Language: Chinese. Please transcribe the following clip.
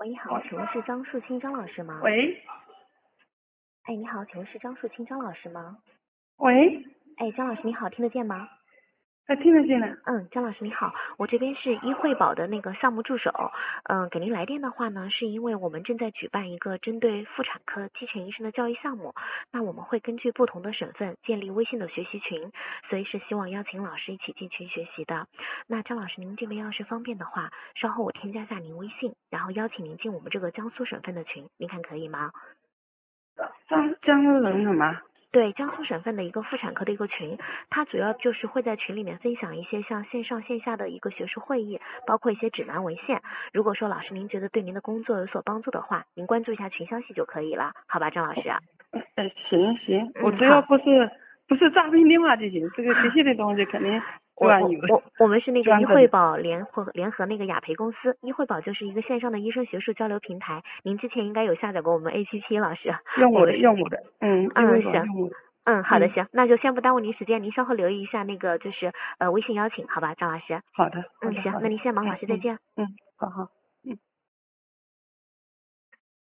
喂，你好，请问是张树清张老师吗？ 喂哎，你好，请问是张树清张老师吗？ 喂， 哎，张老师你好，听得见吗？ 听得见了。 张老师你好，我这边是医惠保的那个项目助手，给您来电的话呢，是因为我们正在举办一个针对妇产科期权医生的教育项目，那我们会根据不同的省份建立微信的学习群，所以是希望邀请老师一起进群学习的。那张老师您这边要是方便的话，稍后我添加下您微信，然后邀请您进我们这个江苏省份的群，您看可以吗？ 江苏人的吗？ 对，江苏省份的一个妇产科的一个群，它主要就是会在群里面分享一些像线上线下的一个学术会议，包括一些指南文献。如果说老师您觉得对您的工作有所帮助的话，您关注一下群消息就可以了，好吧，张老师？ 行，我只要不是诈骗电话就行，这个学习的东西肯定是吧？ 我们是那个医惠保联合那个雅培公司，医惠保就是一个线上的医生学术交流平台，您之前应该有下载过我们 APP， 老师。 用我的，行， 好的，行，那就先不耽误您时间，您稍后留意一下那个就是微信邀请，好吧，张老师。 好的， 行，那您先忙，老师再见。 好。